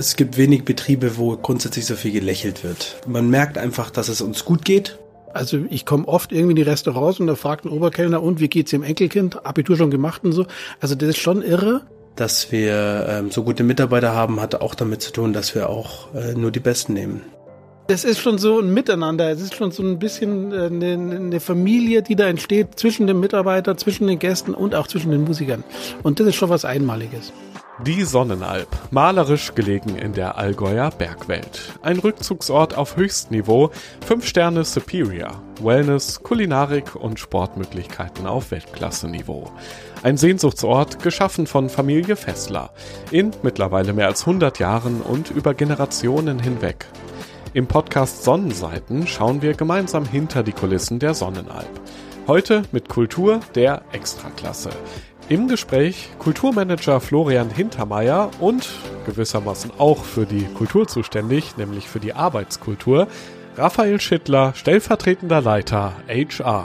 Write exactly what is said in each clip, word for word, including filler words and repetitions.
Es gibt wenig Betriebe, wo grundsätzlich so viel gelächelt wird. Man merkt einfach, dass es uns gut geht. Also ich komme oft irgendwie in die Restaurants und da fragt ein Oberkellner, und wie geht's dem Enkelkind? Abitur schon gemacht und so. Also das ist schon irre. Dass wir ähm, so gute Mitarbeiter haben, hat auch damit zu tun, dass wir auch äh, nur die Besten nehmen. Das ist schon so ein Miteinander. Es ist schon so ein bisschen äh, eine, eine Familie, die da entsteht zwischen den Mitarbeitern, zwischen den Gästen und auch zwischen den Musikern. Und das ist schon was Einmaliges. Die Sonnenalp, malerisch gelegen in der Allgäuer Bergwelt. Ein Rückzugsort auf Höchstniveau, fünf Sterne Superior, Wellness, Kulinarik und Sportmöglichkeiten auf Weltklasse-Niveau. Ein Sehnsuchtsort, geschaffen von Familie Fessler, in mittlerweile mehr als hundert Jahren und über Generationen hinweg. Im Podcast Sonnenseiten schauen wir gemeinsam hinter die Kulissen der Sonnenalp. Heute mit Kultur der Extraklasse. Im Gespräch Kulturmanager Florian Hintermeier und gewissermaßen auch für die Kultur zuständig, nämlich für die Arbeitskultur, Raphael Schittler, stellvertretender Leiter H R.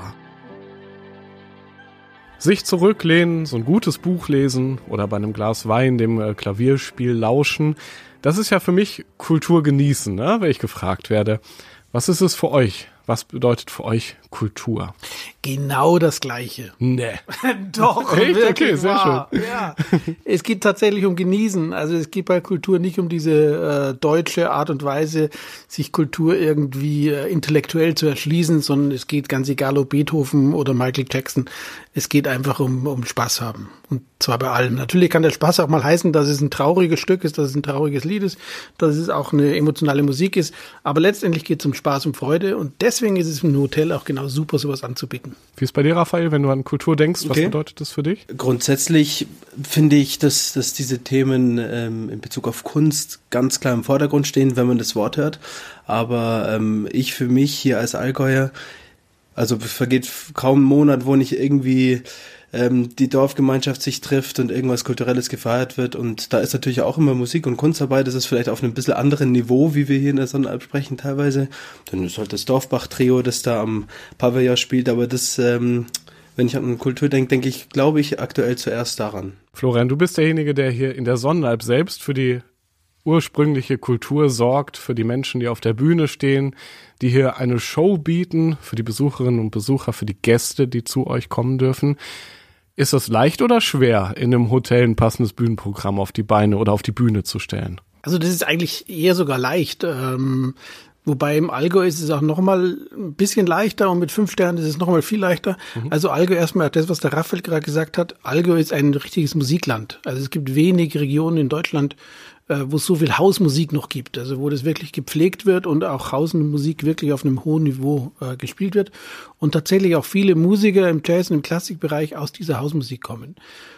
Sich zurücklehnen, so ein gutes Buch lesen oder bei einem Glas Wein dem Klavierspiel lauschen, das ist ja für mich Kultur genießen, ne? Wenn ich gefragt werde. Was ist es für euch? Was bedeutet für euch Kultur? Genau das Gleiche. Nee. Doch, echt? wirklich Okay, sehr wahr. schön. Ja. Es geht tatsächlich um Genießen. Also es geht bei Kultur nicht um diese äh, deutsche Art und Weise, sich Kultur irgendwie äh, intellektuell zu erschließen, sondern es geht ganz egal, ob Beethoven oder Michael Jackson. Es geht einfach um, um Spaß haben. Und zwar bei allem. Natürlich kann der Spaß auch mal heißen, dass es ein trauriges Stück ist, dass es ein trauriges Lied ist, dass es auch eine emotionale Musik ist. Aber letztendlich geht es um Spaß und Freude. Und deswegen ist es im Hotel auch genau super, sowas anzubieten. Wie ist bei dir, Raphael, wenn du an Kultur denkst? Was Okay. bedeutet das für dich? Grundsätzlich finde ich, dass, dass diese Themen ähm, in Bezug auf Kunst ganz klar im Vordergrund stehen, wenn man das Wort hört. Aber ähm, ich für mich hier als Allgäuer, also vergeht kaum ein Monat, wo nicht irgendwie ähm, die Dorfgemeinschaft sich trifft und irgendwas Kulturelles gefeiert wird. Und da ist natürlich auch immer Musik und Kunstarbeit. Das ist vielleicht auf einem bisschen anderen Niveau, wie wir hier in der Sonnenalp sprechen teilweise. Dann ist halt das Dorfbach-Trio, das da am Pavillon spielt. Aber das, ähm, wenn ich an Kultur denke, denke ich, glaube ich, aktuell zuerst daran. Florian, du bist derjenige, der hier in der Sonnenalp selbst für die ursprüngliche Kultur sorgt, für die Menschen, die auf der Bühne stehen, die hier eine Show bieten, für die Besucherinnen und Besucher, für die Gäste, die zu euch kommen dürfen. Ist es leicht oder schwer, in einem Hotel ein passendes Bühnenprogramm auf die Beine oder auf die Bühne zu stellen? Also das ist eigentlich eher sogar leicht. Ähm, wobei im Allgäu ist es auch noch mal ein bisschen leichter und mit fünf Sternen ist es noch mal viel leichter. Mhm. Also Allgäu erstmal, das, was der Raphael gerade gesagt hat, Allgäu ist ein richtiges Musikland. Also es gibt wenig Regionen in Deutschland, wo es so viel Hausmusik noch gibt, also wo das wirklich gepflegt wird und auch Hausmusik wirklich auf einem hohen Niveau äh, gespielt wird und tatsächlich auch viele Musiker im Jazz- und im Klassikbereich aus dieser Hausmusik kommen.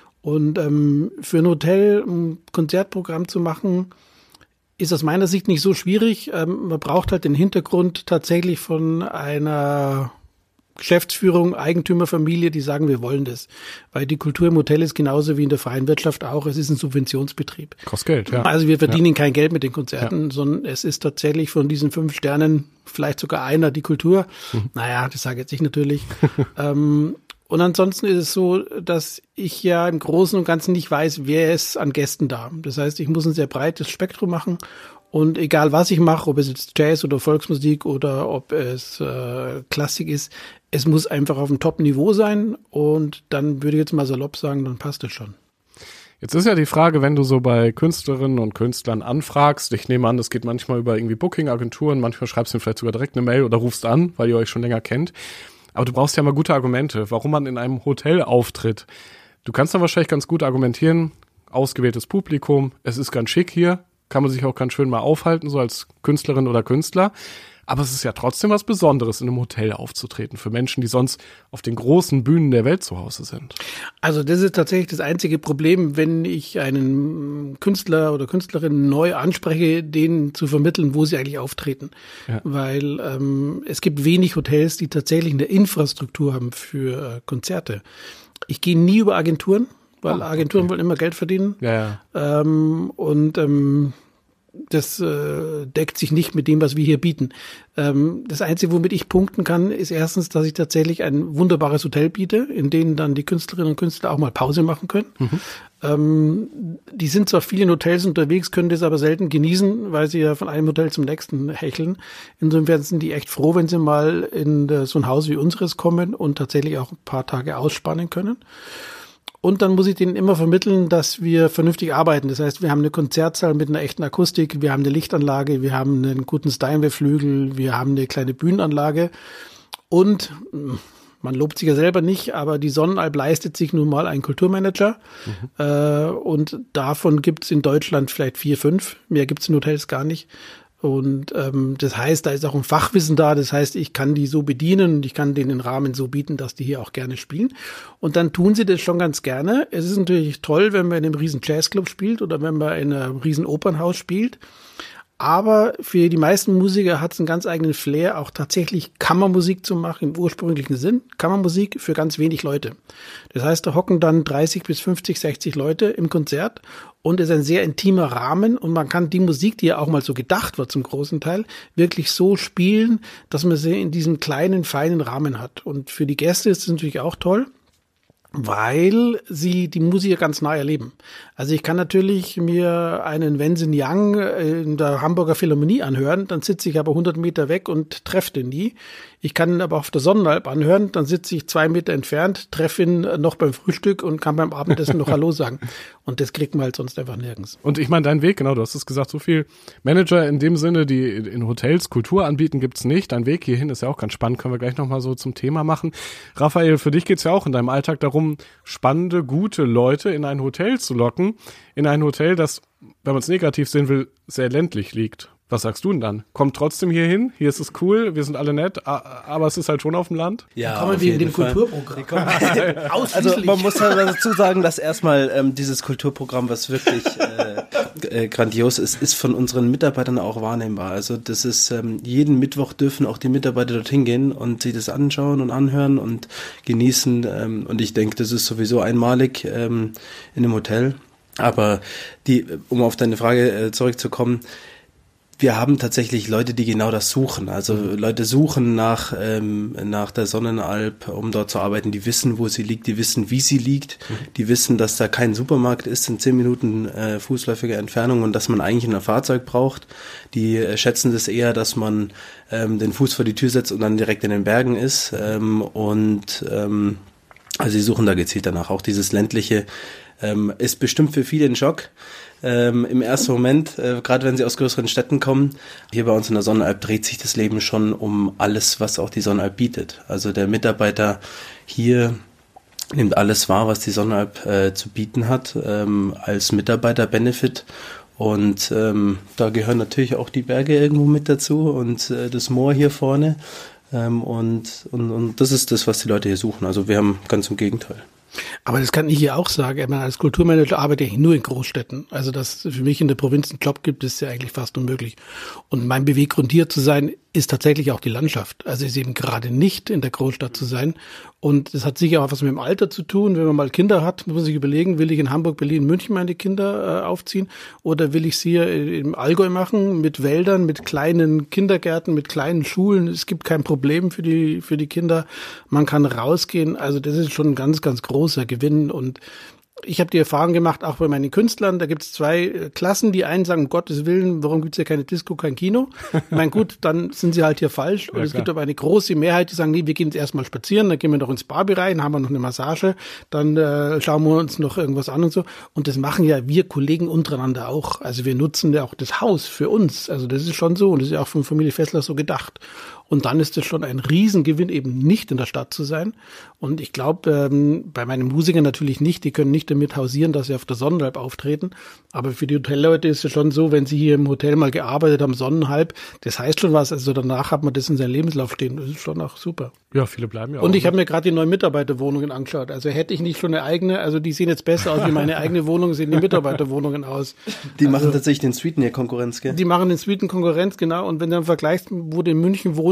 Und ähm, für ein Hotel ein Konzertprogramm zu machen, ist aus meiner Sicht nicht so schwierig. Ähm, man braucht halt den Hintergrund tatsächlich von einer Geschäftsführung, Eigentümerfamilie, die sagen, wir wollen das. Weil die Kultur im Hotel ist genauso wie in der freien Wirtschaft auch. Es ist ein Subventionsbetrieb. Kostet Geld, ja. Also wir verdienen ja. kein Geld mit den Konzerten, ja. sondern es ist tatsächlich von diesen fünf Sternen vielleicht sogar einer die Kultur. Mhm. Naja, das sage jetzt ich natürlich. ähm, und ansonsten ist es so, dass ich ja im Großen und Ganzen nicht weiß, wer ist an Gästen da. Das heißt, ich muss ein sehr breites Spektrum machen. Und egal was ich mache, ob es jetzt Jazz oder Volksmusik oder ob es äh, Klassik ist, es muss einfach auf einem Top-Niveau sein und dann würde ich jetzt mal salopp sagen, dann passt es schon. Jetzt ist ja die Frage, wenn du so bei Künstlerinnen und Künstlern anfragst, ich nehme an, das geht manchmal über irgendwie Booking-Agenturen, manchmal schreibst du vielleicht sogar direkt eine Mail oder rufst an, weil ihr euch schon länger kennt. Aber du brauchst ja mal gute Argumente, warum man in einem Hotel auftritt. Du kannst dann wahrscheinlich ganz gut argumentieren, ausgewähltes Publikum, es ist ganz schick hier, kann man sich auch ganz schön mal aufhalten, so als Künstlerin oder Künstler. Aber es ist ja trotzdem was Besonderes, in einem Hotel aufzutreten, für Menschen, die sonst auf den großen Bühnen der Welt zu Hause sind. Also das ist tatsächlich das einzige Problem, wenn ich einen Künstler oder Künstlerin neu anspreche, denen zu vermitteln, wo sie eigentlich auftreten. Ja. Weil ähm, es gibt wenig Hotels, die tatsächlich eine Infrastruktur haben für äh, Konzerte. Ich gehe nie über Agenturen, weil oh, Agenturen okay. wollen immer Geld verdienen. Ja, ja. Ähm, und ähm, das äh, deckt sich nicht mit dem, was wir hier bieten. Ähm, das Einzige, womit ich punkten kann, ist erstens, dass ich tatsächlich ein wunderbares Hotel biete, in denen dann die Künstlerinnen und Künstler auch mal Pause machen können. Mhm. Ähm, die sind zwar viel in Hotels unterwegs, können das aber selten genießen, weil sie ja von einem Hotel zum nächsten hecheln. Insofern sind die echt froh, wenn sie mal in so ein Haus wie unseres kommen und tatsächlich auch ein paar Tage ausspannen können. Und dann muss ich denen immer vermitteln, dass wir vernünftig arbeiten. Das heißt, wir haben eine Konzertsaal mit einer echten Akustik, wir haben eine Lichtanlage, wir haben einen guten Steinway-Flügel, wir haben eine kleine Bühnenanlage und man lobt sich ja selber nicht, aber die Sonnenalp leistet sich nun mal einen Kulturmanager. Mhm. Äh, und davon gibt es in Deutschland vielleicht vier, fünf. Mehr gibt es in Hotels gar nicht. Und ähm, das heißt, da ist auch ein Fachwissen da. Das heißt, ich kann die so bedienen und ich kann denen den Rahmen so bieten, dass die hier auch gerne spielen. Und dann tun sie das schon ganz gerne. Es ist natürlich toll, wenn man in einem riesen Jazzclub spielt oder wenn man in einem riesen Opernhaus spielt. Aber für die meisten Musiker hat es einen ganz eigenen Flair, auch tatsächlich Kammermusik zu machen, im ursprünglichen Sinn. Kammermusik für ganz wenig Leute. Das heißt, da hocken dann dreißig bis fünfzig, sechzig Leute im Konzert und es ist ein sehr intimer Rahmen und man kann die Musik, die ja auch mal so gedacht wird zum großen Teil, wirklich so spielen, dass man sie in diesem kleinen, feinen Rahmen hat. Und für die Gäste ist es natürlich auch toll, weil sie die Musiker ganz nah erleben. Also ich kann natürlich mir einen Vincent Young in der Hamburger Philharmonie anhören, dann sitze ich aber hundert Meter weg und treffe den nie. Ich kann ihn aber auf der Sonnenalp anhören, dann sitze ich zwei Meter entfernt, treffe ihn noch beim Frühstück und kann beim Abendessen noch Hallo sagen. Und das kriegt man halt sonst einfach nirgends. Und ich meine, dein Weg, genau, du hast es gesagt, so viel Manager in dem Sinne, die in Hotels Kultur anbieten, gibt's nicht. Dein Weg hierhin ist ja auch ganz spannend, können wir gleich nochmal so zum Thema machen. Raphael, für dich geht's ja auch in deinem Alltag darum, spannende, gute Leute in ein Hotel zu locken, in ein Hotel, das, wenn man es negativ sehen will, sehr ländlich liegt. Was sagst du denn dann? Kommt trotzdem hier hin, hier ist es cool, wir sind alle nett, aber es ist halt schon auf dem Land? Ja, da kommen wir in dem Kulturprogramm. Also man muss halt dazu sagen, dass erstmal ähm, dieses Kulturprogramm, was wirklich äh, äh, grandios ist, ist von unseren Mitarbeitern auch wahrnehmbar. Also das ist, ähm, jeden Mittwoch dürfen auch die Mitarbeiter dorthin gehen und sich das anschauen und anhören und genießen. Ähm, und ich denke, das ist sowieso einmalig ähm, in einem Hotel. Aber die, um auf deine Frage äh, zurückzukommen, wir haben tatsächlich Leute, die genau das suchen. Also Leute suchen nach ähm, nach der Sonnenalp, um dort zu arbeiten. Die wissen, wo sie liegt, die wissen, wie sie liegt. Mhm. Die wissen, dass da kein Supermarkt ist in zehn Minuten äh, fußläufige Entfernung und dass man eigentlich ein Fahrzeug braucht. Die äh, schätzen das eher, dass man ähm, den Fuß vor die Tür setzt und dann direkt in den Bergen ist. Ähm, und ähm, also sie suchen da gezielt danach. Auch dieses ländliche ähm, ist bestimmt für viele ein Schock. Ähm, im ersten Moment, äh, gerade wenn sie aus größeren Städten kommen. Hier bei uns in der Sonnenalp dreht sich das Leben schon um alles, was auch die Sonnenalp bietet. Also der Mitarbeiter hier nimmt alles wahr, was die Sonnenalp äh, zu bieten hat, ähm, als Mitarbeiter-Benefit. Und ähm, da gehören natürlich auch die Berge irgendwo mit dazu und äh, das Moor hier vorne. Ähm, und, und, und das ist das, was die Leute hier suchen. Also wir haben ganz im Gegenteil. Aber das kann ich hier auch sagen. Ich meine, als Kulturmanager arbeite ich nur in Großstädten. Also, dass es für mich in der Provinz einen Job gibt, ist ja eigentlich fast unmöglich. Und mein Beweggrund hier zu sein, ist tatsächlich auch die Landschaft. Also ist eben gerade nicht in der Großstadt zu sein. Und das hat sicher auch was mit dem Alter zu tun. Wenn man mal Kinder hat, muss man sich überlegen, will ich in Hamburg, Berlin, München meine Kinder äh, aufziehen oder will ich es hier im Allgäu machen mit Wäldern, mit kleinen Kindergärten, mit kleinen Schulen. Es gibt kein Problem für die für die Kinder. Man kann rausgehen. Also das ist schon ein ganz, ganz großer Gewinn. Und ich habe die Erfahrung gemacht, auch bei meinen Künstlern, da gibt es zwei Klassen. Die einen sagen, um Gottes Willen, warum gibt es ja keine Disco, kein Kino? Ich meine, gut, dann sind sie halt hier falsch. Und ja, es gibt aber eine große Mehrheit, die sagen, nee, wir gehen jetzt erstmal spazieren, dann gehen wir noch ins Spa-Bereich, dann haben wir noch eine Massage, dann äh, schauen wir uns noch irgendwas an und so. Und das machen ja wir Kollegen untereinander auch. Also wir nutzen ja auch das Haus für uns. Also das ist schon so und das ist ja auch von Familie Fessler so gedacht. Und dann ist es schon ein Riesengewinn, eben nicht in der Stadt zu sein. Und ich glaube, ähm, bei meinen Musikern natürlich nicht. Die können nicht damit hausieren, dass sie auf der Sonnenalp auftreten. Aber für die Hotelleute ist es schon so, wenn sie hier im Hotel mal gearbeitet haben, Sonnenalp, das heißt schon was. Also danach hat man das in seinem Lebenslauf stehen. Das ist schon auch super. Ja, viele bleiben ja auch. Und ich habe mir gerade die neuen Mitarbeiterwohnungen angeschaut. Also hätte ich nicht schon eine eigene, also die sehen jetzt besser aus wie meine eigene Wohnung, sehen die Mitarbeiterwohnungen aus. Die also, machen tatsächlich den Suiten hier Konkurrenz, gell? Die machen den Suiten Konkurrenz, genau. Und wenn du dann vergleichst, wo du in München wohnen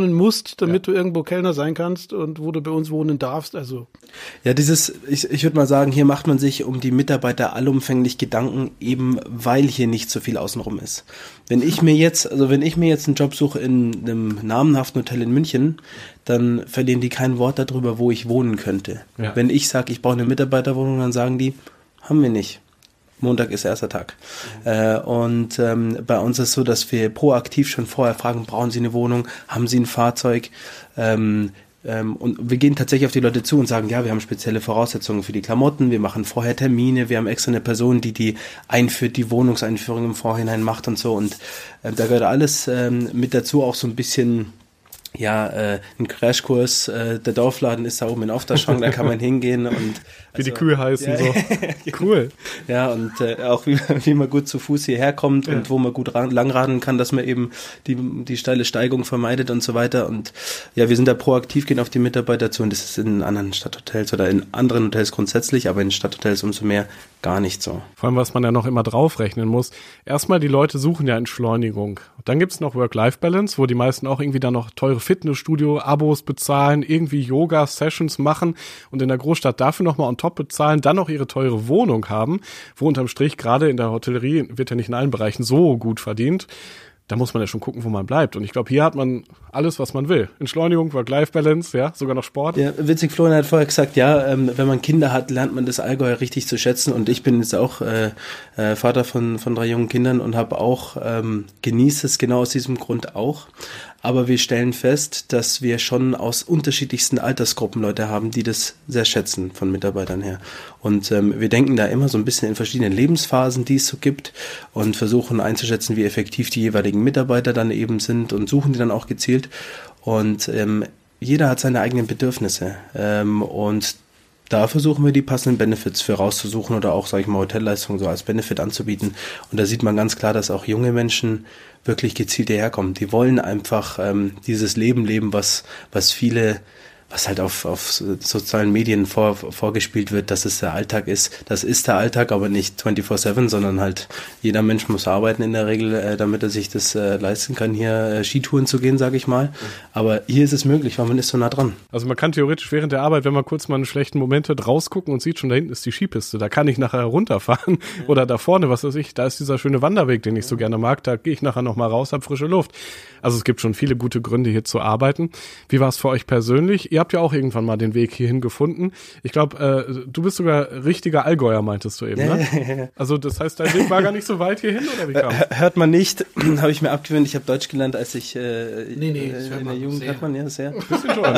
wohnen musst, damit ja. du irgendwo Kellner sein kannst und wo du bei uns wohnen darfst. Also ja, dieses, ich, ich würde mal sagen, hier macht man sich um die Mitarbeiter allumfänglich Gedanken, eben weil hier nicht so viel außenrum ist. Wenn ich mir jetzt, also wenn ich mir jetzt einen Job suche in einem namenhaften Hotel in München, dann verlieren die kein Wort darüber, wo ich wohnen könnte. Ja. Wenn ich sage, ich brauche eine Mitarbeiterwohnung, dann sagen die, haben wir nicht. Montag ist erster Tag. Mhm. Äh, und ähm, bei uns ist es so, dass wir proaktiv schon vorher fragen, brauchen Sie eine Wohnung, haben Sie ein Fahrzeug? Ähm, ähm, und wir gehen tatsächlich auf die Leute zu und sagen, ja, wir haben spezielle Voraussetzungen für die Klamotten, wir machen vorher Termine, wir haben extra eine Person, die die einführt, die Wohnungseinführung im Vorhinein macht und so. Und äh, da gehört alles ähm, mit dazu, auch so ein bisschen... Ja, äh, ein Crashkurs, äh, der Dorfladen ist da oben in Aufterschwang, da kann man hingehen und also, wie die Kühe heißen, ja, so. Cool. Ja, und äh, auch wie, wie man gut zu Fuß hierher kommt ja. und wo man gut ran, langradeln kann, dass man eben die, die steile Steigung vermeidet und so weiter. Und ja, wir sind da proaktiv, gehen auf die Mitarbeiter zu und das ist in anderen Stadthotels oder in anderen Hotels grundsätzlich, aber in Stadthotels umso mehr gar nicht so. Vor allem, was man ja noch immer draufrechnen muss. Erstmal, die Leute suchen ja Entschleunigung. Dann gibt's noch Work-Life-Balance, wo die meisten auch irgendwie dann noch teure Fitnessstudio-Abos bezahlen, irgendwie Yoga-Sessions machen und in der Großstadt dafür nochmal on top bezahlen, dann noch ihre teure Wohnung haben, wo unterm Strich gerade in der Hotellerie wird ja nicht in allen Bereichen so gut verdient. Da muss man ja schon gucken, wo man bleibt. Und ich glaube, hier hat man alles, was man will. Entschleunigung, Work-Life-Balance, ja, sogar noch Sport. Ja, witzig, Florian hat vorher gesagt, ja, ähm, wenn man Kinder hat, lernt man das Allgäu richtig zu schätzen. Und ich bin jetzt auch äh, äh, Vater von von drei jungen Kindern und habe auch, ähm, genieße es genau aus diesem Grund auch. Aber wir stellen fest, dass wir schon aus unterschiedlichsten Altersgruppen Leute haben, die das sehr schätzen von Mitarbeitern her. Und ähm, wir denken da immer so ein bisschen in verschiedenen Lebensphasen, die es so gibt und versuchen einzuschätzen, wie effektiv die jeweiligen Mitarbeiter dann eben sind und suchen die dann auch gezielt. Und ähm, jeder hat seine eigenen Bedürfnisse ähm, und da versuchen wir die passenden Benefits für rauszusuchen oder auch, sage ich mal, Hotelleistungen so als Benefit anzubieten. Und da sieht man ganz klar, dass auch junge Menschen wirklich gezielt hierher kommen. Die wollen einfach ähm, dieses Leben leben, was was viele, was halt auf auf sozialen Medien vor, vorgespielt wird, dass es der Alltag ist. Das ist der Alltag, aber nicht vierundzwanzig sieben, sondern halt jeder Mensch muss arbeiten in der Regel, äh, damit er sich das äh, leisten kann, hier äh, Skitouren zu gehen, sage ich mal. Aber hier ist es möglich, weil man ist so nah dran. Also man kann theoretisch während der Arbeit, wenn man kurz mal einen schlechten Moment hat, rausgucken und sieht schon, da hinten ist die Skipiste. Da kann ich nachher runterfahren. Ja. Oder da vorne, was weiß ich, da ist dieser schöne Wanderweg, den ich so gerne mag. Da gehe ich nachher noch mal raus, hab frische Luft. Also es gibt schon viele gute Gründe, hier zu arbeiten. Wie war es für euch persönlich? Ihr habt ja auch irgendwann mal den Weg hierhin gefunden. Ich glaube, äh, du bist sogar richtiger Allgäuer, meintest du eben, ne? Also das heißt, dein Weg war gar nicht so weit hierhin, oder wie kam es? Hört man nicht, habe ich mir abgewöhnt. Ich habe Deutsch gelernt, als ich äh, nee, nee, äh, in der Jugend sehr. hört man ja sehr. Bisschen schon,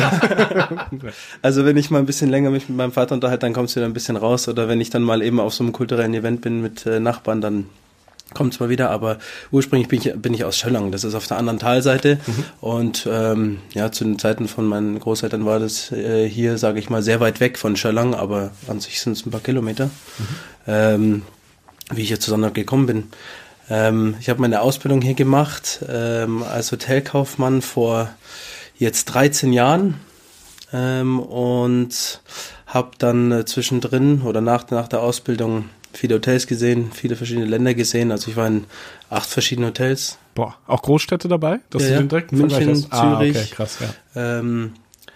ne? Also wenn ich mal ein bisschen länger mich mit meinem Vater unterhalte, dann kommst du wieder ein bisschen raus. Oder wenn ich dann mal eben auf so einem kulturellen Event bin mit äh, Nachbarn, dann kommt es mal wieder, aber ursprünglich bin ich, bin ich aus Schöllern, das ist auf der anderen Talseite mhm. und ähm, ja, zu den Zeiten von meinen Großeltern war das äh, hier, sage ich mal, sehr weit weg von Schöllern, aber an sich sind es ein paar Kilometer, mhm. ähm, wie ich hier zu Sonnab gekommen bin. Ähm, ich habe meine Ausbildung hier gemacht ähm, als Hotelkaufmann vor jetzt dreizehn Jahren ähm, und habe dann äh, zwischendrin oder nach, nach der Ausbildung viele Hotels gesehen, viele verschiedene Länder gesehen. Also ich war in acht verschiedenen Hotels. Boah, auch Großstädte dabei? Dass ja, du ja. den direkten München, Vergleich hast? Ah, Zürich. Okay, krass, ja. Ähm,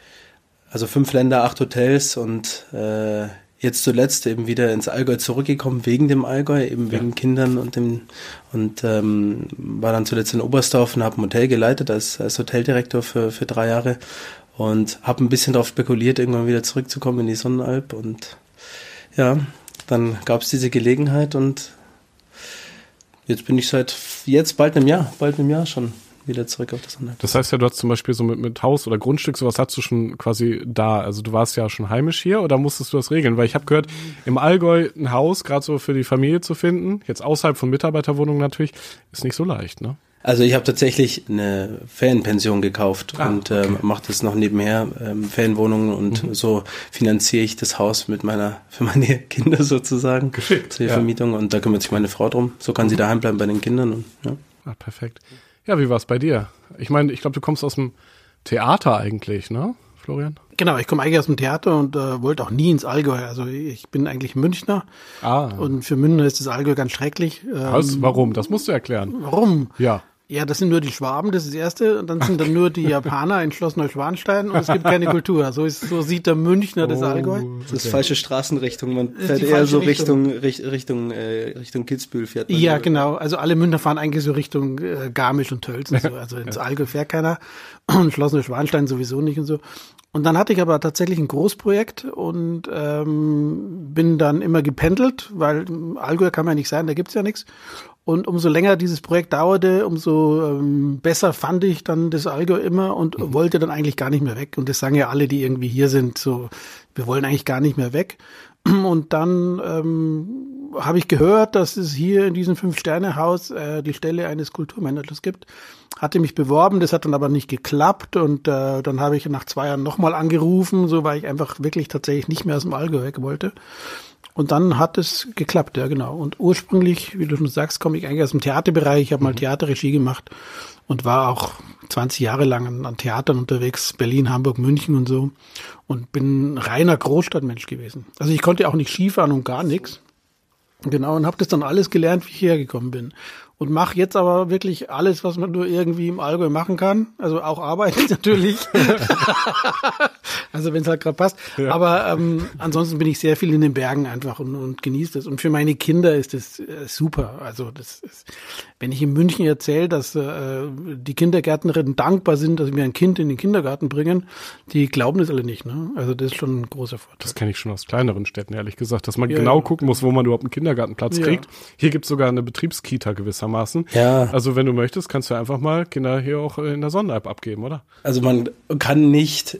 also fünf Länder, acht Hotels und äh, jetzt zuletzt eben wieder ins Allgäu zurückgekommen, wegen dem Allgäu, eben wegen ja. Kindern und dem und ähm, war dann zuletzt in Oberstdorf und habe ein Hotel geleitet als, als Hoteldirektor für, für drei Jahre und habe ein bisschen darauf spekuliert, irgendwann wieder zurückzukommen in die Sonnenalb und ja, dann gab es diese Gelegenheit und jetzt bin ich seit jetzt bald einem Jahr, bald einem Jahr schon wieder zurück auf das Sonnenalb. Das heißt ja, du hast zum Beispiel so mit, mit Haus oder Grundstück, sowas hast du schon quasi da. Also du warst ja schon heimisch hier oder musstest du das regeln? Weil ich habe gehört, im Allgäu ein Haus, gerade so für die Familie zu finden, jetzt außerhalb von Mitarbeiterwohnungen natürlich, ist nicht so leicht, ne? Also ich habe tatsächlich eine Ferienpension gekauft ah, und ähm, okay. mache das noch nebenher, ähm, Ferienwohnungen und mhm. so finanziere ich das Haus mit meiner, für meine Kinder sozusagen. Geschickt. Zur ja. Vermietung und da kümmert sich meine Frau drum. So kann mhm. sie daheim bleiben bei den Kindern. Und, ja. Ah, perfekt. Ja, wie war es bei dir? Ich meine, ich glaube, du kommst aus dem Theater eigentlich, ne, Florian? Genau, ich komme eigentlich aus dem Theater und äh, wollte auch nie ins Allgäu. Also ich bin eigentlich Münchner ah. und für Münchner ist das Allgäu ganz schrecklich. Was? Ähm, Warum? Das musst du erklären. Warum? Ja. Ja, das sind nur die Schwaben, das ist das Erste. Und dann sind dann nur die Japaner in Schloss Neuschwanstein und es gibt keine Kultur. So ist, so sieht der Münchner das oh, Allgäu. Das ist falsche Straßenrichtung. Man fährt eher so Richtung, Richtung, Richtung, äh, Richtung Kitzbühel fährt man. Ja, genau. Also alle Münchner fahren eigentlich so Richtung äh, Garmisch und Tölz und so. Also ins Allgäu fährt keiner. Und Schloss Neuschwanstein sowieso nicht und so. Und dann hatte ich aber tatsächlich ein Großprojekt und ähm, bin dann immer gependelt, weil Allgäu kann man ja nicht sein, da gibt's ja nichts. Und umso länger dieses Projekt dauerte, umso ähm, besser fand ich dann das Allgäu immer und mhm. wollte dann eigentlich gar nicht mehr weg. Und das sagen ja alle, die irgendwie hier sind, so, wir wollen eigentlich gar nicht mehr weg. Und dann ähm, habe ich gehört, dass es hier in diesem Fünf-Sterne-Haus äh, die Stelle eines Kulturmanagers gibt. Hatte mich beworben, das hat dann aber nicht geklappt. Und äh, dann habe ich nach zwei Jahren nochmal angerufen, so weil ich einfach wirklich tatsächlich nicht mehr aus dem Allgäu weg wollte. Und dann hat es geklappt, ja genau. Und ursprünglich, wie du schon sagst, komme ich eigentlich aus dem Theaterbereich. Ich habe mal Theaterregie gemacht und war auch zwanzig Jahre lang an, an Theatern unterwegs, Berlin, Hamburg, München und so. Und bin reiner Großstadtmensch gewesen. Also ich konnte auch nicht Skifahren und gar nichts. Genau, und habe das dann alles gelernt, wie ich hergekommen bin. Und mache jetzt aber wirklich alles, was man nur irgendwie im Allgäu machen kann. Also auch arbeiten natürlich. Also wenn es halt gerade passt. Ja. Aber ähm, ansonsten bin ich sehr viel in den Bergen einfach und, und genieße das. Und für meine Kinder ist das äh, super. Also das ist, wenn ich in München erzähle, dass äh, die Kindergärtnerinnen dankbar sind, dass sie mir ein Kind in den Kindergarten bringen, die glauben das alle nicht. Ne? Also das ist schon ein großer Vorteil. Das kenne ich schon aus kleineren Städten, ehrlich gesagt, dass man ja, genau ja. gucken muss, wo man überhaupt einen Kindergartenplatz ja. kriegt. Hier gibt es sogar eine Betriebskita gewissermaßen. Ja. Also wenn du möchtest, kannst du einfach mal Kinder hier auch in der Sonderalp abgeben, oder? Also man kann nicht,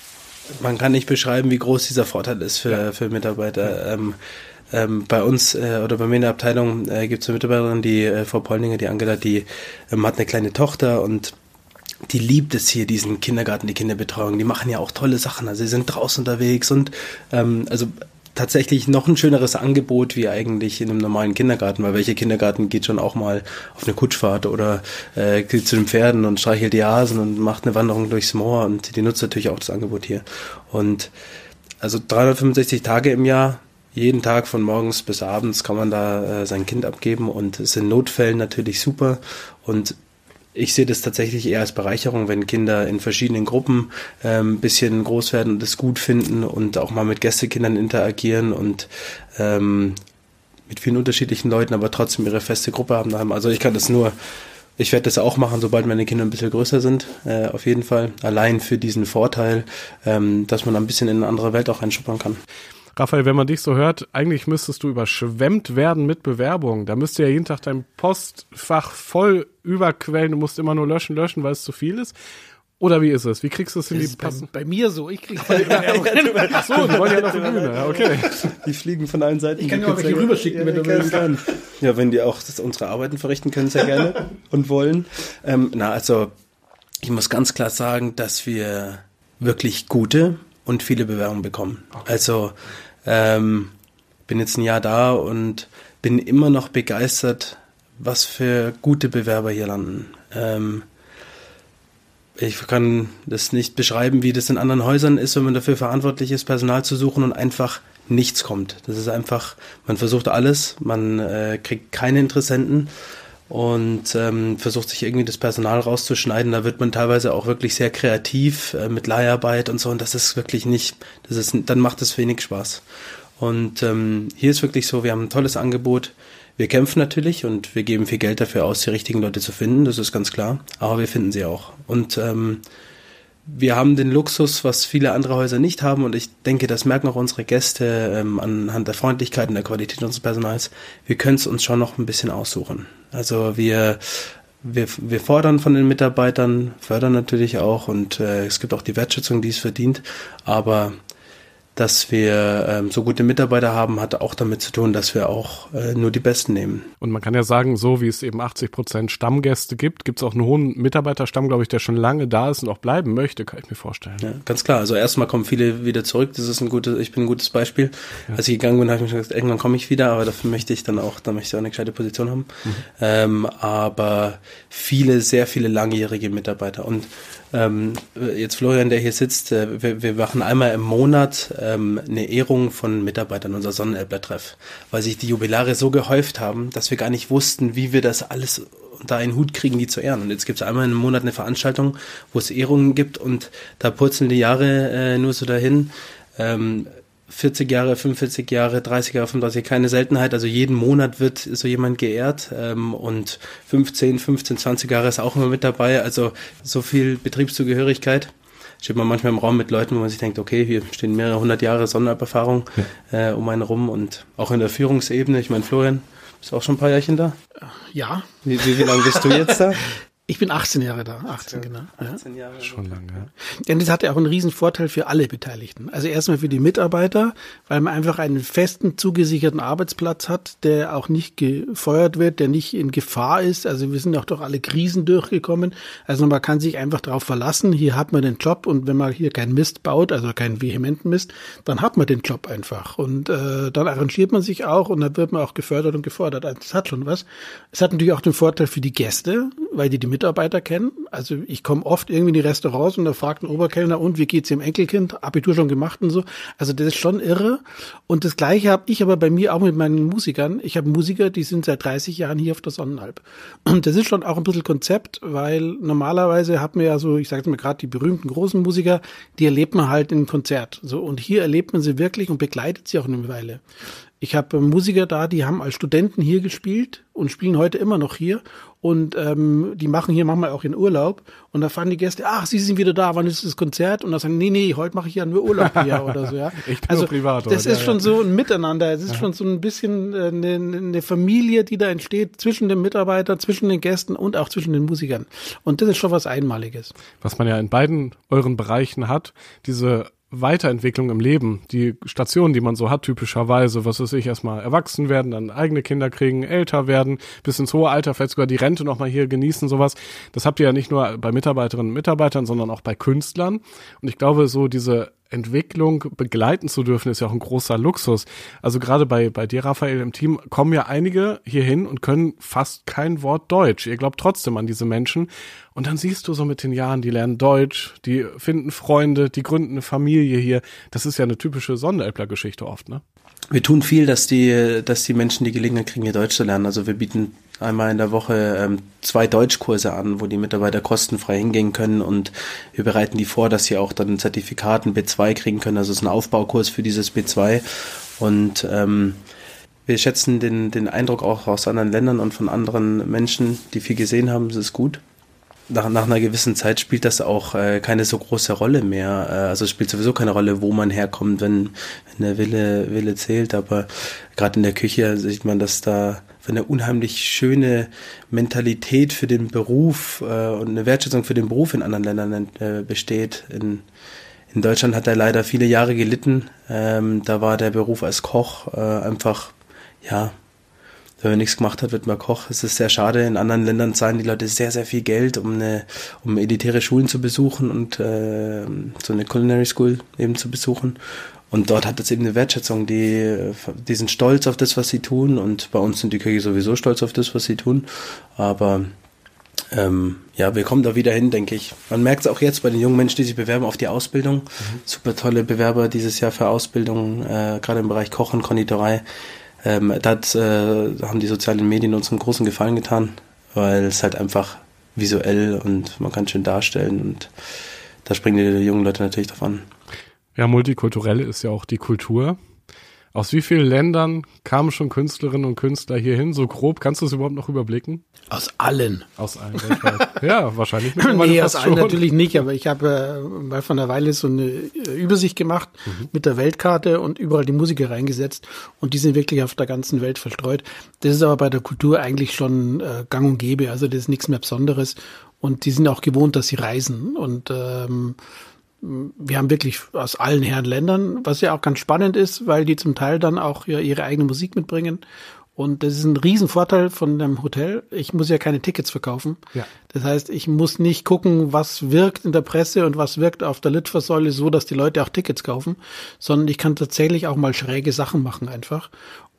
man kann nicht beschreiben, wie groß dieser Vorteil ist für, ja. für Mitarbeiter. Ja. Ähm, ähm, bei uns äh, oder bei mir in der Abteilung äh, gibt es eine Mitarbeiterin, die äh, Frau Polninger, die Angela, die ähm, hat eine kleine Tochter und die liebt es hier, diesen Kindergarten, die Kinderbetreuung. Die machen ja auch tolle Sachen. Also sie sind draußen unterwegs und ähm, also tatsächlich noch ein schöneres Angebot wie eigentlich in einem normalen Kindergarten, weil welcher Kindergarten geht schon auch mal auf eine Kutschfahrt oder äh, geht zu den Pferden und streichelt die Hasen und macht eine Wanderung durchs Moor und die nutzt natürlich auch das Angebot hier. Und also dreihundertfünfundsechzig Tage im Jahr, jeden Tag von morgens bis abends kann man da äh, sein Kind abgeben und ist in Notfällen natürlich super und ich sehe das tatsächlich eher als Bereicherung, wenn Kinder in verschiedenen Gruppen ein ähm, bisschen groß werden und es gut finden und auch mal mit Gästekindern interagieren und ähm, mit vielen unterschiedlichen Leuten, aber trotzdem ihre feste Gruppe haben. Also ich kann das nur, ich werde das auch machen, sobald meine Kinder ein bisschen größer sind, äh, auf jeden Fall. Allein für diesen Vorteil, ähm, dass man ein bisschen in eine andere Welt auch reinschuppern kann. Raphael, wenn man dich so hört, eigentlich müsstest du überschwemmt werden mit Bewerbungen. Da müsste ja jeden Tag dein Postfach voll überquellen. Du musst immer nur löschen, löschen, weil es zu viel ist. Oder wie ist es? Wie kriegst du es in die passen? Bei, bei mir so. Ich kriege voll Bewerbungen. Ach so, die wollen ja noch die Bühne. Ja, okay. Die fliegen von allen Seiten. Ich kann dir auch welche rüberschicken, ja, wenn du willst. Ja, wenn die auch das, unsere Arbeiten verrichten können, sehr gerne und wollen. Ähm, na, also ich muss ganz klar sagen, dass wir wirklich gute und viele Bewerbungen bekommen. Okay. Also ähm, bin jetzt ein Jahr da und bin immer noch begeistert, was für gute Bewerber hier landen. Ähm, ich kann das nicht beschreiben, wie das in anderen Häusern ist, wenn man dafür verantwortlich ist, Personal zu suchen und einfach nichts kommt. Das ist einfach, man versucht alles, man äh, kriegt keine Interessenten und ähm, versucht sich irgendwie das Personal rauszuschneiden. Da wird man teilweise auch wirklich sehr kreativ äh, mit Leiharbeit und so und das ist wirklich nicht, das ist, dann macht es wenig Spaß. Und ähm, hier ist wirklich so, wir haben ein tolles Angebot. Wir kämpfen natürlich und wir geben viel Geld dafür aus, die richtigen Leute zu finden, das ist ganz klar, aber wir finden sie auch. Und ähm, wir haben den Luxus, was viele andere Häuser nicht haben und ich denke, das merken auch unsere Gäste ähm, anhand der Freundlichkeit und der Qualität unseres Personals. Wir können es uns schon noch ein bisschen aussuchen. Also wir, wir, wir fordern von den Mitarbeitern, fördern natürlich auch und äh, es gibt auch die Wertschätzung, die es verdient, aber dass wir ähm, so gute Mitarbeiter haben, hat auch damit zu tun, dass wir auch äh, nur die Besten nehmen. Und man kann ja sagen, so wie es eben achtzig Prozent Stammgäste gibt, gibt es auch einen hohen Mitarbeiterstamm, glaube ich, der schon lange da ist und auch bleiben möchte, kann ich mir vorstellen. Ja, ganz klar. Also erstmal kommen viele wieder zurück. Das ist ein gutes, ich bin ein gutes Beispiel. Ja. Als ich gegangen bin, habe ich mir schon gesagt, irgendwann komme ich wieder, aber dafür möchte ich dann auch, da möchte ich auch eine gescheite Position haben. Mhm. Ähm, aber viele, sehr viele langjährige Mitarbeiter. Und Ähm, jetzt Florian, der hier sitzt, äh, wir, wir machen einmal im Monat ähm, eine Ehrung von Mitarbeitern, unser Sonnenelbler-Treff, weil sich die Jubilare so gehäuft haben, dass wir gar nicht wussten, wie wir das alles unter einen Hut kriegen, die zu ehren. Und jetzt gibt es einmal im Monat eine Veranstaltung, wo es Ehrungen gibt und da purzeln die Jahre äh, nur so dahin. Ähm, vierzig Jahre, fünfundvierzig Jahre, dreißig Jahre, fünfunddreißig, keine Seltenheit. Also jeden Monat wird so jemand geehrt ähm, und fünfzehn, fünfzehn, zwanzig Jahre ist auch immer mit dabei. Also so viel Betriebszugehörigkeit. Steht man manchmal im Raum mit Leuten, wo man sich denkt, okay, hier stehen mehrere hundert Jahre Sonnenalperfahrung ja. äh, um einen rum und auch in der Führungsebene. Ich meine, Florian, bist du auch schon ein paar Jährchen da? Ja. Wie, wie, wie lange bist du jetzt da? Ich bin achtzehn Jahre da, achtzehn genau. achtzehn Jahre. Schon lange, ja. Denn das hat ja auch einen riesen Vorteil für alle Beteiligten. Also erstmal für die Mitarbeiter, weil man einfach einen festen, zugesicherten Arbeitsplatz hat, der auch nicht gefeuert wird, der nicht in Gefahr ist. Also wir sind auch durch alle Krisen durchgekommen. Also man kann sich einfach darauf verlassen, hier hat man den Job und wenn man hier keinen Mist baut, also keinen vehementen Mist, dann hat man den Job einfach. Und äh, dann arrangiert man sich auch und dann wird man auch gefördert und gefordert. Also das hat schon was. Es hat natürlich auch den Vorteil für die Gäste, weil die die Mitarbeiter kennen. Also ich komme oft irgendwie in die Restaurants und da fragt ein Oberkellner, und wie geht's dem Enkelkind? Abitur schon gemacht und so. Also das ist schon irre. Und das Gleiche habe ich aber bei mir auch mit meinen Musikern. Ich habe Musiker, die sind seit dreißig Jahren hier auf der Sonnenalp. Und das ist schon auch ein bisschen Konzept, weil normalerweise hat man ja so, ich sage mal gerade die berühmten großen Musiker, die erlebt man halt in Konzert. So, und hier erlebt man sie wirklich und begleitet sie auch eine Weile. Ich habe Musiker da, die haben als Studenten hier gespielt und spielen heute immer noch hier. Und ähm, die machen hier manchmal auch ihren Urlaub. Und da fahren die Gäste, ach, sie sind wieder da, wann ist das Konzert? Und dann sagen, nee, nee, heute mache ich ja nur Urlaub hier oder so. Ja. Ich bin also nur privat. das oder? ist ja, schon ja. so ein Miteinander. Es ist ja. schon so ein bisschen äh, eine, eine Familie, die da entsteht zwischen den Mitarbeitern, zwischen den Gästen und auch zwischen den Musikern. Und das ist schon was Einmaliges. Was man ja in beiden euren Bereichen hat, diese Weiterentwicklung im Leben, die Stationen, die man so hat, typischerweise, was weiß ich, erstmal erwachsen werden, dann eigene Kinder kriegen, älter werden, bis ins hohe Alter, vielleicht sogar die Rente nochmal hier genießen, sowas. Das habt ihr ja nicht nur bei Mitarbeiterinnen und Mitarbeitern, sondern auch bei Künstlern. Und ich glaube, so diese Entwicklung begleiten zu dürfen, ist ja auch ein großer Luxus. Also gerade bei bei dir, Raphael, im Team kommen ja einige hier hin und können fast kein Wort Deutsch. Ihr glaubt trotzdem an diese Menschen. Und dann siehst du so mit den Jahren, die lernen Deutsch, die finden Freunde, die gründen eine Familie hier. Das ist ja eine typische Sonderäppler-Geschichte oft, ne? Wir tun viel, dass die, dass die Menschen die Gelegenheit kriegen, hier Deutsch zu lernen. Also wir bieten einmal in der Woche ähm, zwei Deutschkurse an, wo die Mitarbeiter kostenfrei hingehen können und wir bereiten die vor, dass sie auch dann ein Zertifikat, ein B zwei kriegen können. Also es ist ein Aufbaukurs für dieses B zwei und ähm, wir schätzen den, den Eindruck auch aus anderen Ländern und von anderen Menschen, die viel gesehen haben, es ist gut. Nach, nach einer gewissen Zeit spielt das auch äh, keine so große Rolle mehr. Äh, also es spielt sowieso keine Rolle, wo man herkommt, wenn, wenn der Wille, Wille zählt. Aber gerade in der Küche sieht man, dass da eine unheimlich schöne Mentalität für den Beruf äh, und eine Wertschätzung für den Beruf in anderen Ländern äh, besteht. In, in Deutschland hat er leider viele Jahre gelitten. Ähm, da war der Beruf als Koch äh, einfach, ja, wenn man nichts gemacht hat, wird man Koch. Es ist sehr schade. In anderen Ländern zahlen die Leute sehr, sehr viel Geld, um eine, um elitäre Schulen zu besuchen und äh, so eine Culinary School eben zu besuchen. Und dort hat es eben eine Wertschätzung, die, die sind stolz auf das, was sie tun. Und bei uns sind die Köche sowieso stolz auf das, was sie tun. Aber ähm, ja, wir kommen da wieder hin, denke ich. Man merkt es auch jetzt bei den jungen Menschen, die sich bewerben auf die Ausbildung. Mhm. Super tolle Bewerber dieses Jahr für Ausbildung, äh, gerade im Bereich Koch und Konditorei. Ähm, da hat, äh, haben die sozialen Medien uns einen großen Gefallen getan, weil es halt einfach visuell und man kann schön darstellen und da springen die jungen Leute natürlich drauf an. Ja, multikulturell ist ja auch die Kultur. Aus wie vielen Ländern kamen schon Künstlerinnen und Künstler hierhin? So grob, kannst du es überhaupt noch überblicken? Aus allen. Aus allen, weltweit. Ja, wahrscheinlich. Nee, aus allen natürlich nicht, aber ich habe äh, mal von einer Weile so eine Übersicht gemacht mhm. mit der Weltkarte und überall die Musiker reingesetzt und die sind wirklich auf der ganzen Welt verstreut. Das ist aber bei der Kultur eigentlich schon äh, gang und gäbe, also das ist nichts mehr Besonderes und die sind auch gewohnt, dass sie reisen und ähm, wir haben wirklich aus allen Herren Ländern, was ja auch ganz spannend ist, weil die zum Teil dann auch ja ihre eigene Musik mitbringen. Und das ist ein Riesenvorteil von dem Hotel. Ich muss ja keine Tickets verkaufen. Ja. Das heißt, ich muss nicht gucken, was wirkt in der Presse und was wirkt auf der Litfaßsäule so, dass die Leute auch Tickets kaufen, sondern ich kann tatsächlich auch mal schräge Sachen machen einfach.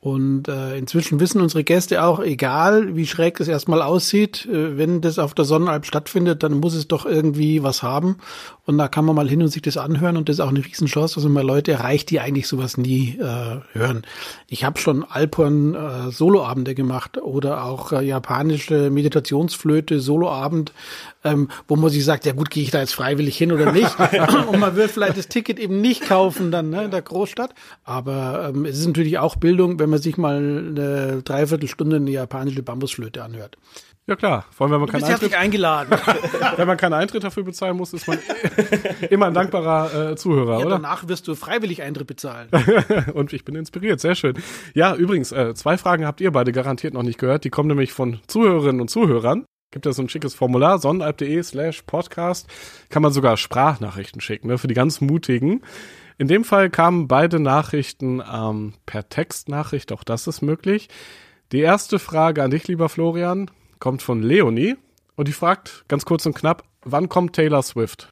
Und äh, inzwischen wissen unsere Gäste auch, egal wie schräg das erstmal aussieht, äh, wenn das auf der Sonnenalp stattfindet, dann muss es doch irgendwie was haben. Und da kann man mal hin und sich das anhören und das ist auch eine Riesenchance, dass man mal Leute erreicht, die eigentlich sowas nie äh, hören. Ich habe schon Alphorn äh, Soloabende gemacht oder auch äh, japanische Meditationsflöte Soloabend, ähm, wo man sich sagt, ja gut, gehe ich da jetzt freiwillig hin oder nicht? Und man wird vielleicht das Ticket eben nicht kaufen dann, ne, in der Großstadt. Aber ähm, es ist natürlich auch Bildung, wenn man sich mal eine Dreiviertelstunde eine japanische Bambusflöte anhört. Ja klar, vor allem wenn man keinen Eintritt eingeladen. Wenn man keinen Eintritt dafür bezahlen muss, ist man immer ein dankbarer äh, Zuhörer, ja, oder? Danach wirst du freiwillig Eintritt bezahlen. Und ich bin inspiriert, sehr schön. Ja, übrigens, äh, zwei Fragen habt ihr beide garantiert noch nicht gehört. Die kommen nämlich von Zuhörerinnen und Zuhörern. Gibt es so ein schickes Formular, sonnenalp.de slash podcast. Kann man sogar Sprachnachrichten schicken, ne, für die ganz Mutigen. In dem Fall kamen beide Nachrichten ähm, per Textnachricht, auch das ist möglich. Die erste Frage an dich, lieber Florian, kommt von Leonie und die fragt ganz kurz und knapp, wann kommt Taylor Swift?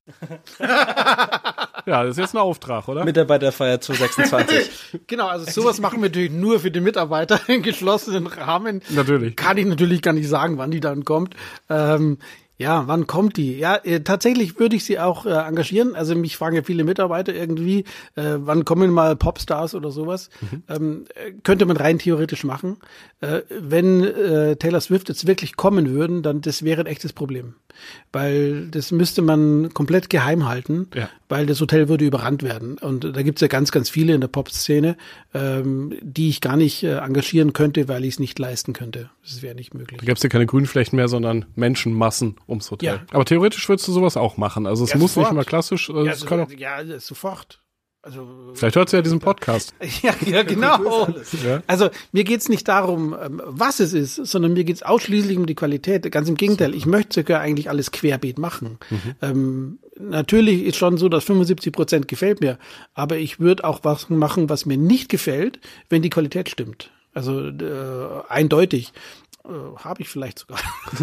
Ja, das ist jetzt ein Auftrag, oder? Mitarbeiterfeier zweitausendsechsundzwanzig. Genau, also sowas machen wir natürlich nur für die Mitarbeiter in geschlossenen Rahmen. Natürlich. Kann ich natürlich gar nicht sagen, wann die dann kommt. Ähm, Ja, wann kommt die? Ja, äh, tatsächlich würde ich sie auch äh, engagieren. Also mich fragen ja viele Mitarbeiter irgendwie, äh, wann kommen mal Popstars oder sowas. Mhm. Ähm, könnte man rein theoretisch machen. Äh, wenn äh, Taylor Swift jetzt wirklich kommen würden, dann das wäre ein echtes Problem. Weil das müsste man komplett geheim halten, ja. Weil das Hotel würde überrannt werden. Und da gibt's ja ganz, ganz viele in der Pop-Szene, ähm, die ich gar nicht äh, engagieren könnte, weil ich es nicht leisten könnte. Das wäre nicht möglich. Da gäbe es ja keine Grünflächen mehr, sondern Menschenmassen ums Hotel. Ja. Aber theoretisch würdest du sowas auch machen. Also es ja, muss sofort. Nicht immer klassisch. Also ja, es kann auch ja, sofort. Also, vielleicht hört sie ja diesen Podcast. Ja, ja, genau. Ja. Also mir geht's nicht darum, was es ist, sondern mir geht's ausschließlich um die Qualität. Ganz im Gegenteil, ich möchte sogar eigentlich alles querbeet machen. Mhm. Ähm, natürlich ist schon so, dass fünfundsiebzig Prozent gefällt mir, aber ich würde auch was machen, was mir nicht gefällt, wenn die Qualität stimmt. Also äh, eindeutig. Äh, habe ich vielleicht sogar.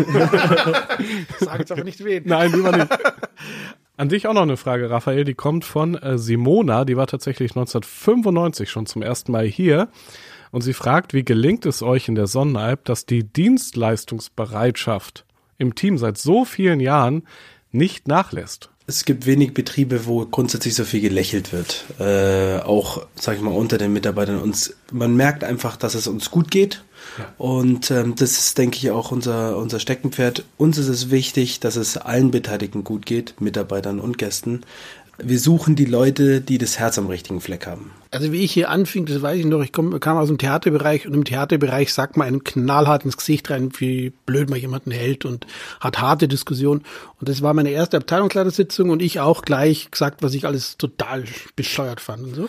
Sag jetzt aber nicht wen. Nein, lieber nicht. An dich auch noch eine Frage, Raphael, die kommt von äh, Simona, die war tatsächlich neunzehnhundertfünfundneunzig schon zum ersten Mal hier und sie fragt, wie gelingt es euch in der Sonnenalp, dass die Dienstleistungsbereitschaft im Team seit so vielen Jahren nicht nachlässt? Es gibt wenig Betriebe, wo grundsätzlich so viel gelächelt wird, äh, auch, sag ich mal, unter den Mitarbeitern. Uns, man merkt einfach, dass es uns gut geht. Ja. Und ähm, das ist, denke ich, auch unser, unser Steckenpferd. Uns ist es wichtig, dass es allen Beteiligten gut geht, Mitarbeitern und Gästen. Wir suchen die Leute, die das Herz am richtigen Fleck haben. Also wie ich hier anfing, das weiß ich noch, ich komm, kam aus dem Theaterbereich und im Theaterbereich sagt man einem knallhart ins Gesicht rein, wie blöd man jemanden hält und hat harte Diskussionen. Und das war meine erste Abteilungsleitersitzung und ich auch gleich gesagt, was ich alles total bescheuert fand und so.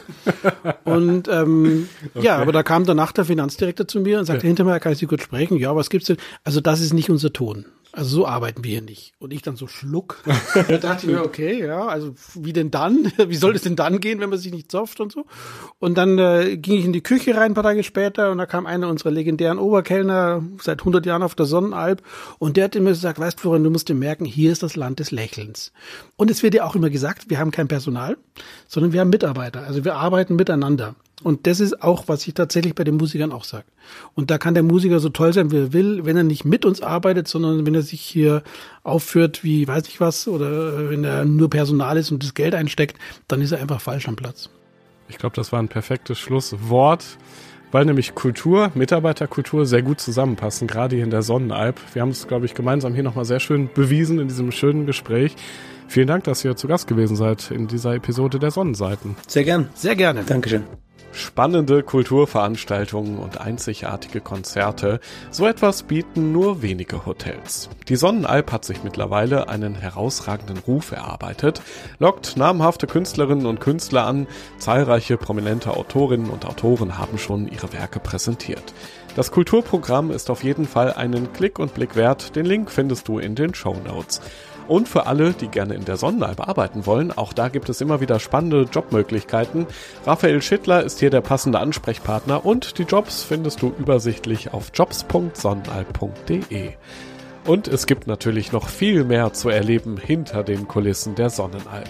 Und ähm, okay. Ja, aber da kam danach der Finanzdirektor zu mir und sagte, ja. Hinterher kann ich Sie kurz sprechen? Ja, was gibt's denn? Also das ist nicht unser Ton. Also so arbeiten wir hier nicht. Und ich dann so schluck. Da dachte ich mir, okay, ja, also wie denn dann? Wie soll es denn dann gehen, wenn man sich nicht zopft und so? Und dann äh, ging ich in die Küche rein, ein paar Tage später, und da kam einer unserer legendären Oberkellner, seit hundert Jahren auf der Sonnenalp, und der hat immer gesagt, weißt du, Florian, du musst dir merken, hier ist das Land des Lächelns. Und es wird ja auch immer gesagt, wir haben kein Personal, sondern wir haben Mitarbeiter. Also wir arbeiten miteinander. Und das ist auch, was ich tatsächlich bei den Musikern auch sage. Und da kann der Musiker so toll sein, wie er will, wenn er nicht mit uns arbeitet, sondern wenn er sich hier aufführt wie weiß ich was oder wenn er nur Personal ist und das Geld einsteckt, dann ist er einfach falsch am Platz. Ich glaube, das war ein perfektes Schlusswort, weil nämlich Kultur, Mitarbeiterkultur sehr gut zusammenpassen, gerade hier in der Sonnenalp. Wir haben es, glaube ich, gemeinsam hier nochmal sehr schön bewiesen in diesem schönen Gespräch. Vielen Dank, dass ihr zu Gast gewesen seid in dieser Episode der Sonnenseiten. Sehr gern. Sehr gerne. Dankeschön. Spannende Kulturveranstaltungen und einzigartige Konzerte, so etwas bieten nur wenige Hotels. Die Sonnenalp hat sich mittlerweile einen herausragenden Ruf erarbeitet, lockt namhafte Künstlerinnen und Künstler an, zahlreiche prominente Autorinnen und Autoren haben schon ihre Werke präsentiert. Das Kulturprogramm ist auf jeden Fall einen Klick und Blick wert, den Link findest du in den Shownotes. Und für alle, die gerne in der Sonnenalp arbeiten wollen, auch da gibt es immer wieder spannende Jobmöglichkeiten. Raphael Schittler ist hier der passende Ansprechpartner und die Jobs findest du übersichtlich auf jobs punkt sonnenalp punkt de. Und es gibt natürlich noch viel mehr zu erleben hinter den Kulissen der Sonnenalp.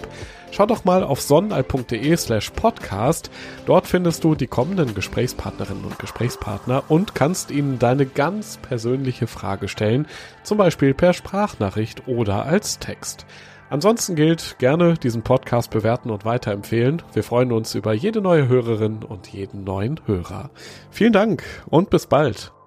Schau doch mal auf sonnenalp.de slash podcast. Dort findest du die kommenden Gesprächspartnerinnen und Gesprächspartner und kannst ihnen deine ganz persönliche Frage stellen, zum Beispiel per Sprachnachricht oder als Text. Ansonsten gilt, gerne diesen Podcast bewerten und weiterempfehlen. Wir freuen uns über jede neue Hörerin und jeden neuen Hörer. Vielen Dank und bis bald.